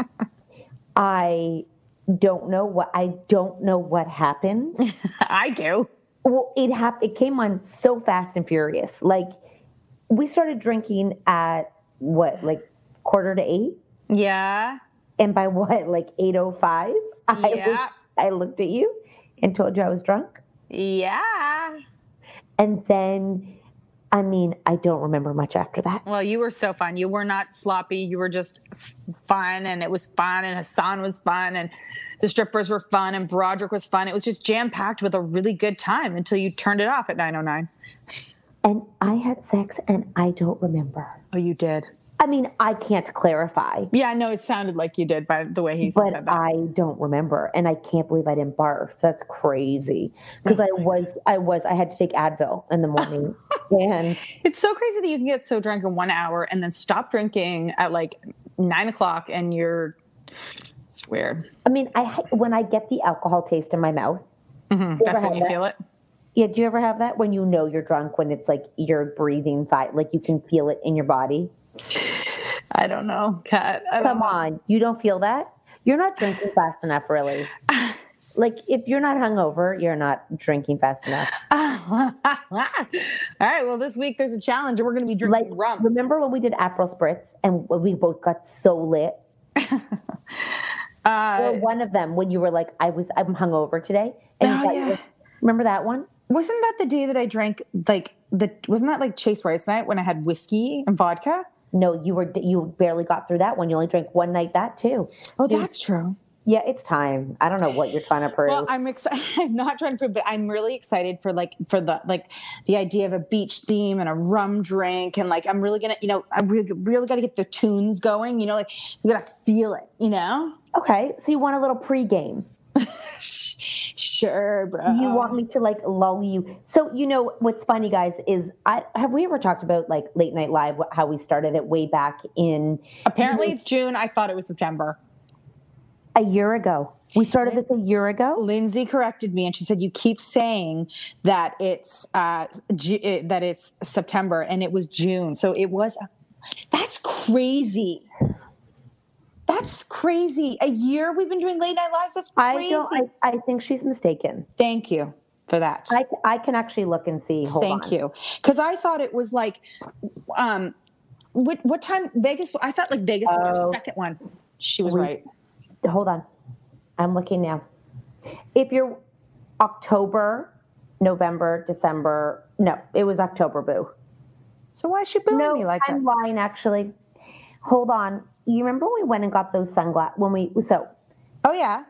I don't know what I don't know what happened. I do. Well, it happened. It came on so fast and furious. Like. We started drinking at what, like quarter to eight? Yeah. And by what, like eight oh five? Yeah. I, I looked at you and told you I was drunk? Yeah. And then, I mean, I don't remember much after that. Well, you were so fun. You were not sloppy. You were just fun, and it was fun, and Hassan was fun, and the strippers were fun, and Broderick was fun. It was just jam-packed with a really good time until you turned it off at nine oh nine. And I had sex, and I don't remember. Oh, you did? I mean, I can't clarify. Yeah, no, it sounded like you did by the way he but said that. I don't remember, and I can't believe I didn't barf. That's crazy. Because I was, I was, I had to take Advil in the morning. And it's so crazy that you can get so drunk in one hour and then stop drinking at like nine o'clock, and you're. It's weird. I mean, I when I get the alcohol taste in my mouth. Mm-hmm. That's when you that? feel it. Yeah, do you ever have that when you know you're drunk, when it's like you're breathing fine, like you can feel it in your body? I don't know, Kat. I Come don't on, you don't feel that? You're not drinking fast enough, really. Like, if you're not hungover, you're not drinking fast enough. All right, well, this week there's a challenge, and we're going to be drinking like, rum. Remember when we did Aperol Spritz, and we both got so lit? uh, or one of them, when you were like, I was, I'm hungover today. And oh, you got, yeah. Remember that one? Wasn't that the day that I drank, like, the wasn't that like Chase Rice night when I had whiskey and vodka? No, you were you barely got through that one. You only drank one night that too. Oh, Dude, that's true. Yeah, it's time. I don't know what you're trying to prove. Well, I'm excited. I'm not trying to prove, but I'm really excited for like for the like the idea of a beach theme and a rum drink, and like I'm really gonna, you know, I really really got to get the tunes going. You know, like you got to feel it. You know. Okay, so you want a little pregame. Sure, bro. You want me to like lull you. So, you know, what's funny, guys, is I have we ever talked about like Late Night Live, how we started it way back in. Apparently it's June. I thought it was September. A year ago. We started this a year ago. Lindsay corrected me and she said, you keep saying that it's uh, G- that it's September, and it was June. So it was, that's crazy. That's crazy. A year we've been doing Late Night Lives. That's crazy. I don't. I, I think she's mistaken. Thank you. for that. I, I can actually look and see. Hold Thank on. you. Because I thought it was like, um, what, what time Vegas? I thought like Vegas was Oh. her second one. She was We- right. Hold on. I'm looking now. If you're October, November, December, no, it was October, boo. So why is she booing No, me like I'm that? lying, actually. Hold on. You remember when we went and got those sunglasses? When we, so Oh yeah.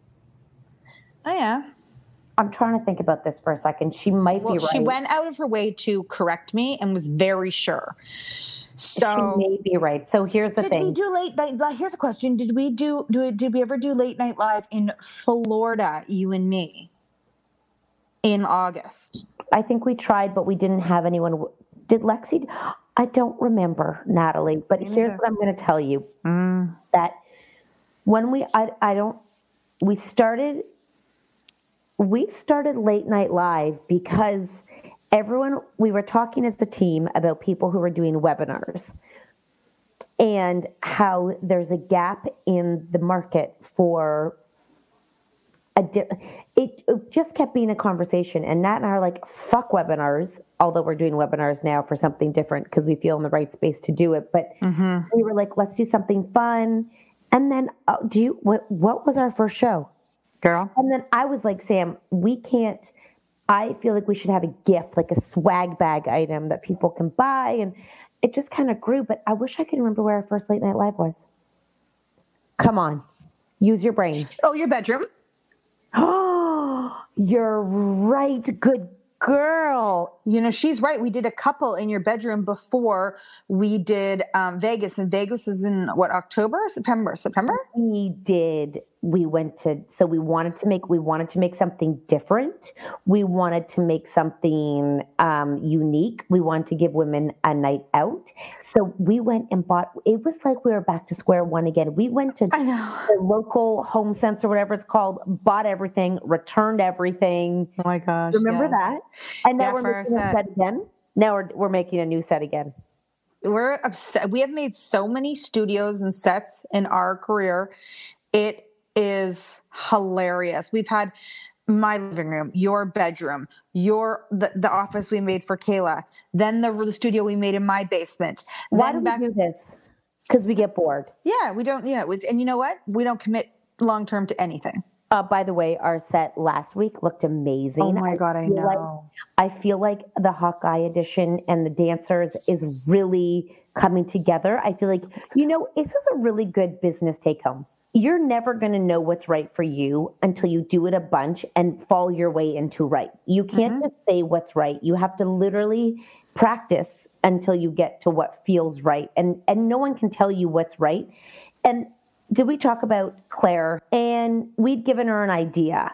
Oh yeah. I'm trying to think about this for a second. She might Well, be right. she went out of her way to correct me and was very sure. So she may be right. So here's the did thing. we do late night? Like, here's a question: Did we do? Do did we ever do late night live in Florida? You and me in August. I think we tried, but we didn't have anyone. Did Lexi? I don't remember, Natalie. But here's what I'm going to tell you: Mm. that when we, I, I don't. We started. We started late night live because everyone. We were talking as a team about people who were doing webinars, and how there's a gap in the market for. A di- it, it just kept being a conversation, and Nat and I are like, fuck webinars, although we're doing webinars now for something different because we feel in the right space to do it. But Mm-hmm. we were like, let's do something fun. And then uh, do you, what, what was our first show? Girl. And then I was like, Sam, we can't, I feel like we should have a gift, like a swag bag item that people can buy. And it just kind of grew, but I wish I could remember where our first late night live was. Come on, use your brain. Oh, your bedroom. Oh, you're right. Good girl. You know, she's right. We did a couple in your bedroom before we did um, Vegas, and Vegas is in what, October, September, September. We did. We went to, so we wanted to make, we wanted to make something different. We wanted to make something um, unique. We wanted to give women a night out. So we went and bought, it was like we were back to square one again. We went to I know. the local home sense or whatever it's called, bought everything, returned everything. Oh my gosh. Remember yes. that? And now Yeah, we're for our making a set. set again. Now we're, we're making a new set again. We're upset. We have made so many studios and sets in our career. It is hilarious. We've had my living room, your bedroom, your the, the office we made for Kayla, then the, the studio we made in my basement. Why then do back, we do this? Because we get bored. Yeah, we don't. Yeah, we, and you know what? We don't commit long term to anything. Uh, by the way, our set last week looked amazing. Oh my God, I feel know. Like, I feel like the Hawkeye edition and the dancers is really coming together. I feel like, you know, this is a really good business take home. You're never going to know what's right for you until you do it a bunch and fall your way into right. You can't Mm-hmm. just say what's right. You have to literally practice until you get to what feels right. And and no one can tell you what's right. And did we talk about Claire? And we'd given her an idea.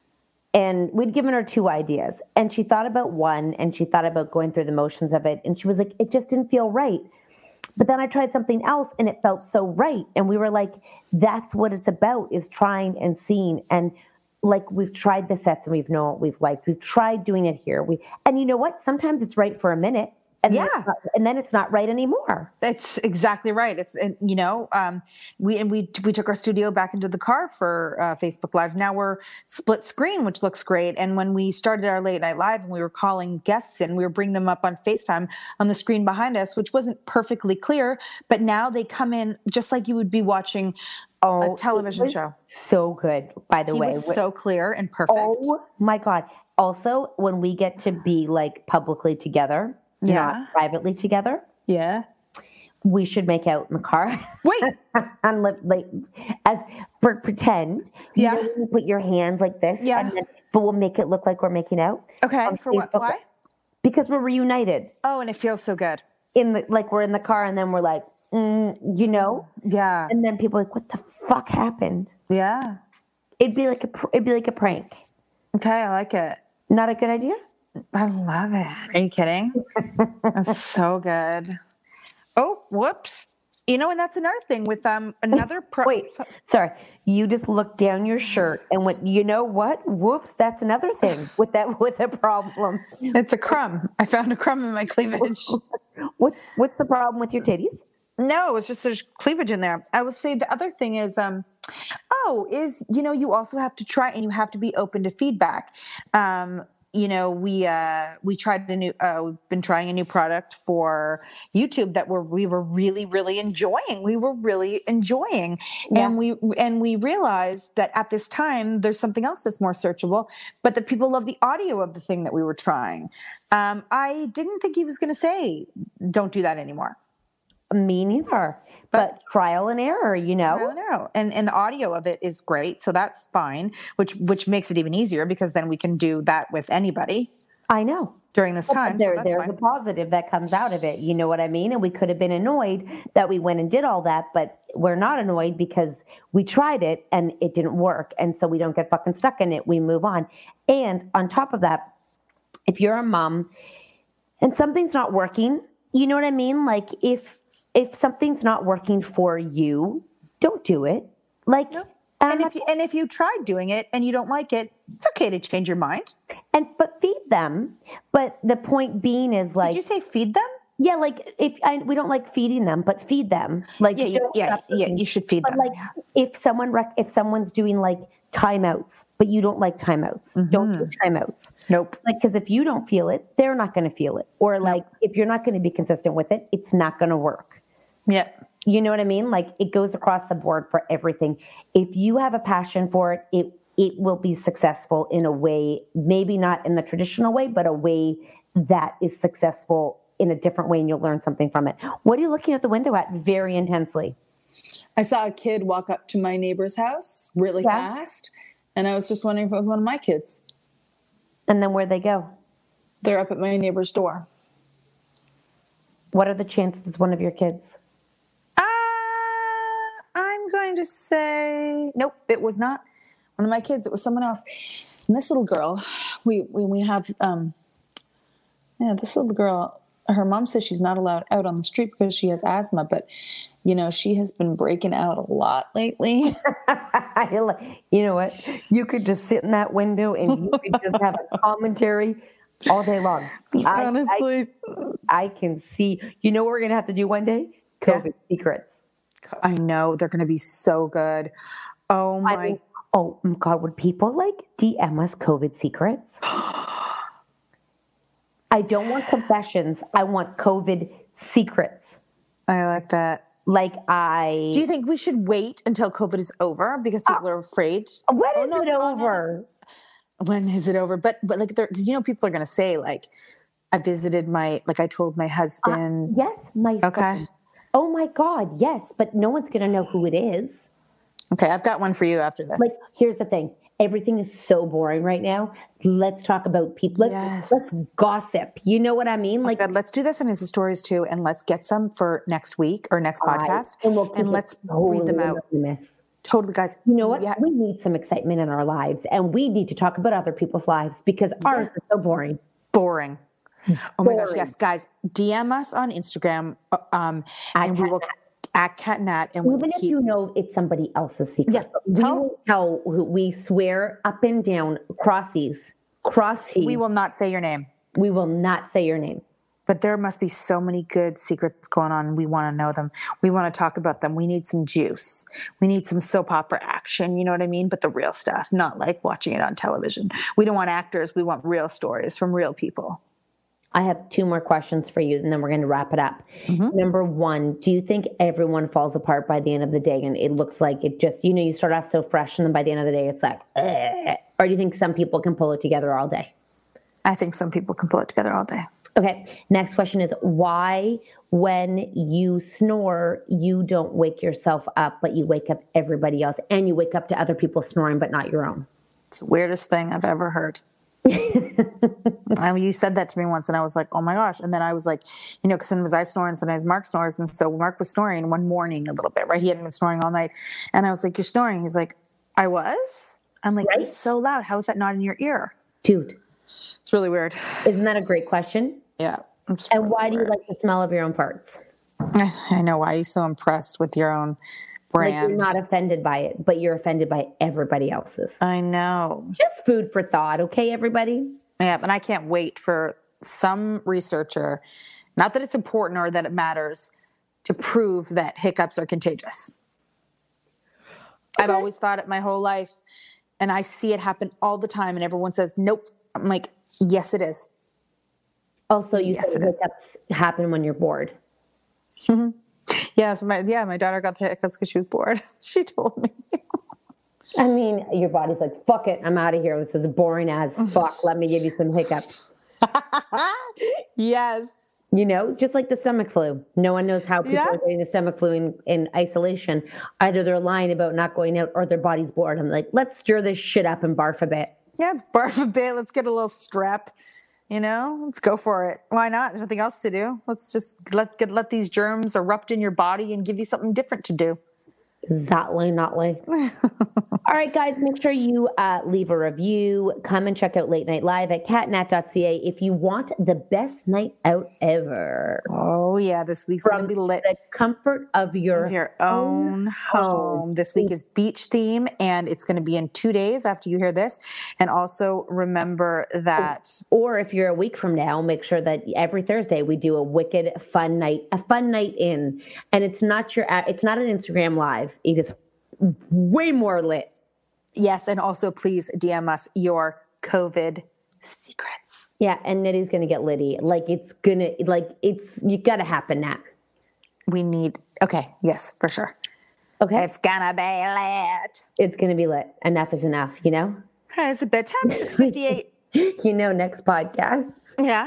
And we'd given her two ideas. And she thought about one, and she thought about going through the motions of it. And she was like, it just didn't feel right. But then I tried something else, and it felt so right. And we were like, that's what it's about, is trying and seeing. And like, we've tried the sets, and we've known what we've liked. We've tried doing it here. We And you know what? Sometimes it's right for a minute. And, Yeah. then it's not, and then it's not right anymore. That's exactly right. It's, and you know, um, we, and we, we took our studio back into the car for uh, Facebook Live. Now we're split screen, which looks great. And when we started our late night live and we were calling guests in, we were bringing them up on FaceTime on the screen behind us, which wasn't perfectly clear, but now they come in just like you would be watching Oh, a television it was show. So good, by the He way. was so clear and perfect. Oh my God. Also, when we get to be like publicly together, Yeah. not privately together, Yeah. we should make out in the car. Wait. and live, like, as for pretend. You Yeah. know, when you put your hands like this. Yeah. And then, but we'll make it look like we're making out. Okay. on For what? Facebook. Why? Because we're reunited. Oh, and it feels so good. In the like we're in the car, and then we're like, mm, you know. Yeah. And then people are like, what the fuck happened? Yeah. It'd be like a pr- it'd be like a prank. Okay. I like it. Not a good idea. I love it. Are you kidding? That's so good. Oh, whoops. You know, and that's another thing with um another pro- Wait, sorry. You just looked down your shirt and went, you know what? Whoops, that's another thing with that with a problem. It's a crumb. I found a crumb in my cleavage. What's what's the problem with your titties? No, it's just there's cleavage in there. I would say the other thing is um oh, is you know, you also have to try and you have to be open to feedback. Um you know, we uh, we tried a new. Uh, we've been trying a new product for YouTube that we're we were really really enjoying. We were really enjoying, Yeah. and we and we realized that at this time there's something else that's more searchable, but that people love the audio of the thing that we were trying. Um, I didn't think he was going to say, "Don't do that anymore." Me neither. But, but trial and error, you know. Trial and error, and and the audio of it is great, so that's fine. Which which makes it even easier because then we can do that with anybody. I know. During this time, there, so that's there's fine. a positive that comes out of it. You know what I mean? And we could have been annoyed that we went and did all that, but we're not annoyed because we tried it and it didn't work, and so we don't get fucking stuck in it. We move on. And on top of that, if you're a mom and something's not working. You know what I mean? Like if if something's not working for you, don't do it. Like, no. and if you, and if you tried doing it and you don't like it, it's okay to change your mind. And but feed them. But the point being is like, did you say feed them? Yeah, like if I, we don't like feeding them, but feed them. Like yeah, you, yeah, yeah, you should feed but them. Like if someone rec- if someone's doing like timeouts, but you don't like timeouts, mm-hmm. don't do timeouts. Nope. Like, because if you don't feel it, they're not going to feel it. Or like, nope. if you're not going to be consistent with it, it's not going to work. Yeah. You know what I mean? Like it goes across the board for everything. If you have a passion for it, it, it will be successful in a way, maybe not in the traditional way, but a way that is successful in a different way, and you'll learn something from it. What are you looking at the window at very intensely? I saw a kid walk up to my neighbor's house really yeah. fast, and I was just wondering if it was one of my kids. And then where'd they go? They're up at my neighbor's door. What are the chances it's one of your kids? Uh, I'm going to say, nope, it was not one of my kids. It was someone else. And this little girl, we, we, we have, um, yeah, this little girl, her mom says she's not allowed out on the street because she has asthma, but you know, she has been breaking out a lot lately. You know what? You could just sit in that window and you could just have a commentary all day long. Honestly. I, I, I can see. You know what we're going to have to do one day? COVID yeah. secrets. I know. They're going to be so good. Oh, my. I mean, oh, God. Would people like D M us COVID secrets? I don't want confessions. I want COVID secrets. I like that. Like I... Do you think we should wait until COVID is over because people uh, are afraid? When oh, is no, it over? When is it over? But but like, because you know, people are going to say like, I visited my, like I told my husband. Uh, yes, my Okay. Husband. Oh my God, yes. But no one's going to know who it is. Okay, I've got one for you after this. Like, here's the thing. Everything is so boring right now. Let's talk about people. Let's, yes. let's gossip. You know what I mean? Like, oh God, let's do this on Insta stories too, and let's get some for next week or next podcast, right. and, we'll and let's totally read them out. Anonymous. Totally, guys. You know what? Yeah. We need some excitement in our lives, and we need to talk about other people's lives because yeah. ours are so boring. Boring. Oh boring. My gosh, yes, guys. D M us on Instagram, um, and we will. At Cat Nat, and even we'll if keep... you know it's somebody else's secret, yes, we tell... will tell. We swear up and down, crossies, crossies. We will not say your name. We will not say your name. But there must be so many good secrets going on. We want to know them. We want to talk about them. We need some juice. We need some soap opera action. You know what I mean? But the real stuff, not like watching it on television. We don't want actors. We want real stories from real people. I have two more questions for you, and then we're going to wrap it up. Mm-hmm. Number one, do you think everyone falls apart by the end of the day, and it looks like it just, you know, you start off so fresh, and then by the end of the day, it's like, eh. Or do you think some people can pull it together all day? I think some people can pull it together all day. Okay. Next question is, why, when you snore, you don't wake yourself up, but you wake up everybody else, and you wake up to other people snoring, but not your own? It's the weirdest thing I've ever heard. I mean, you said that to me once and I was like, oh my gosh. And then I was like, you know, because sometimes I snore and sometimes Mark snores. And so Mark was snoring one morning a little bit, right? He hadn't been snoring all night. And I was like, you're snoring. He's like, I was? I'm like, right? You're so loud. How is that not in your ear? Dude. It's really weird. Isn't that a great question? Yeah. And really why weird. do you like the smell of your own farts? I know. Why are you so impressed with your own brand? Like you're not offended by it, but you're offended by everybody else's. I know. Just food for thought, okay, everybody? Yeah, and I can't wait for some researcher, not that it's important or that it matters, to prove that hiccups are contagious. Okay. I've always thought it my whole life, and I see it happen all the time, and everyone says, nope, I'm like, yes, it is. Also, you Yes, said it is. hiccups happen when you're bored. Mm-hmm. Yeah, so my, yeah, my daughter got the hiccups because she was bored. She told me. I mean, your body's like, fuck it, I'm out of here. This is boring as fuck. Let me give you some hiccups. Yes. You know, just like the stomach flu. No one knows how people Yeah. are getting the stomach flu in, in isolation. Either they're lying about not going out or their body's bored. I'm like, let's stir this shit up and barf a bit. Yeah, it's barf a bit. Let's get a little strep. You know, let's go for it. Why not? There's nothing else to do. Let's just let get, let these germs erupt in your body and give you something different to do. Exactly, notly. All right, guys, make sure you uh, leave a review. Come and check out Late Night Live at catnat dot c a if you want the best night out ever. Oh, yeah, this week's going to be lit. The comfort of your, of your own home. home. This week is beach theme, and it's going to be in two days after you hear this. And also remember that... Or if you're a week from now, make sure that every Thursday we do a wicked fun night, a fun night in. And it's not your, it's not an Instagram Live. It is way more lit. Yes, and also please D M us your COVID secrets. Yeah, and Nitty's gonna get litty. Like it's gonna, like it's, you gotta happen now. We need, okay, yes, for sure. Okay. It's gonna be lit. It's gonna be lit. Enough is enough, you know? All right, it's a bedtime, six fifty-eight. You know, next podcast. Yeah.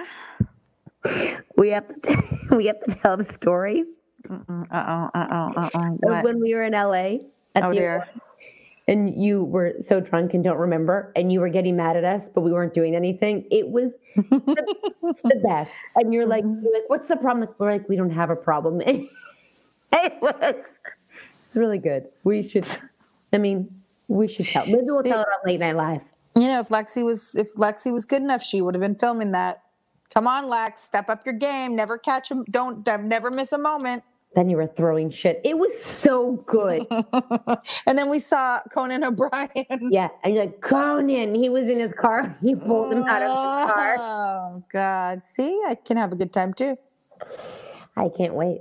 We have to, we have to tell the story. Uh-oh, uh-oh, uh-oh, uh-oh. Of when we were in L A. At Oh, the dear. airport, and you were so drunk and don't remember, and you were getting mad at us, but we weren't doing anything. It was the, the best. And you're like, you're like, what's the problem? We're like, we don't have a problem. It was, it's really good. We should, I mean, we should tell. Maybe we'll tell it on Late Night Live. You know, if Lexi was if Lexi was good enough, she would have been filming that. Come on, Lex, step up your game. Never catch him. Don't never miss a moment. Then you were throwing shit. It was so good. And then we saw Conan O'Brien. Yeah, and you're like, Conan, he was in his car. He pulled him out of his car. Oh, God. See, I can have a good time, too. I can't wait.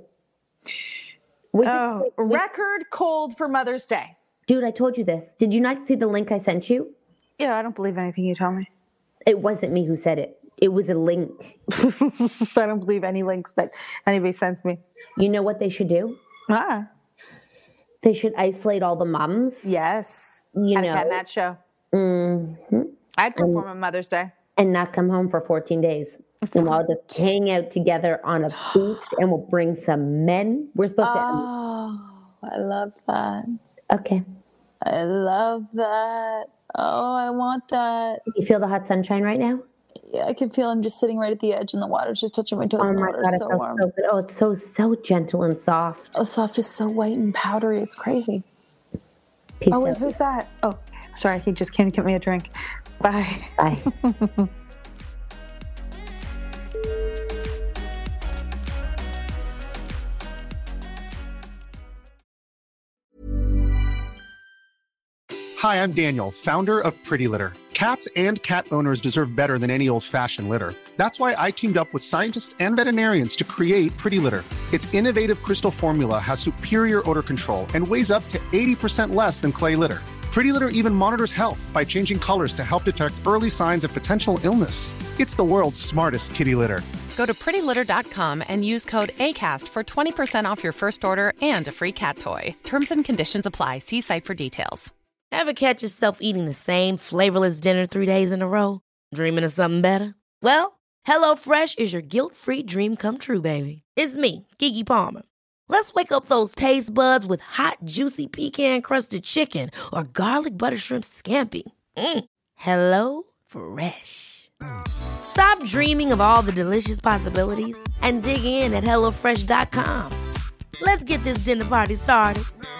We oh, just, we, record cold for Mother's Day. Dude, I told you this. Did you not see the link I sent you? Yeah, I don't believe anything you tell me. It wasn't me who said it. It was a link. So I don't believe any links that anybody sends me. You know what they should do? Ah. They should isolate all the moms. Yes. You At know. a Cat Nat show. Mm-hmm. I'd perform on Mother's Day. And not come home for fourteen days. And we'll all just hang out together on a beach, and we'll bring some men. We're supposed to. Oh, I love that. Okay. I love that. Oh, I want that. You feel the hot sunshine right now? Yeah, I can feel I'm just sitting right at the edge, and the water's just touching my toes. Oh and the my water's God, it so feels warm. so good. Oh, it's so, so gentle and soft. Oh, soft is so white and powdery. It's crazy. Peace oh, wait, out. who's that? Oh, sorry. He just came to get me a drink. Bye. Bye. Hi, I'm Daniel, founder of Pretty Litter. Cats and cat owners deserve better than any old-fashioned litter. That's why I teamed up with scientists and veterinarians to create Pretty Litter. Its innovative crystal formula has superior odor control and weighs up to eighty percent less than clay litter. Pretty Litter even monitors health by changing colors to help detect early signs of potential illness. It's the world's smartest kitty litter. Go to pretty litter dot com and use code ACAST for twenty percent off your first order and a free cat toy. Terms and conditions apply. See site for details. Ever catch yourself eating the same flavorless dinner three days in a row? Dreaming of something better? Well, HelloFresh is your guilt-free dream come true, baby. It's me, Keke Palmer. Let's wake up those taste buds with hot, juicy pecan-crusted chicken or garlic butter shrimp scampi. Mm. Hello Fresh. Stop dreaming of all the delicious possibilities and dig in at hello fresh dot com. Let's get this dinner party started.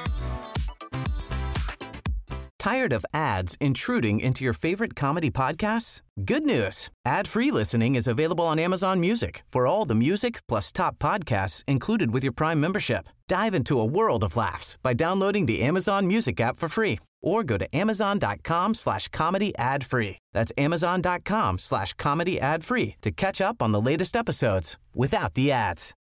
Tired of ads intruding into your favorite comedy podcasts? Good news. Ad-free listening is available on Amazon Music for all the music plus top podcasts included with your Prime membership. Dive into a world of laughs by downloading the Amazon Music app for free or go to amazon.com slash comedy ad free. That's amazon.com slash comedy ad free to catch up on the latest episodes without the ads.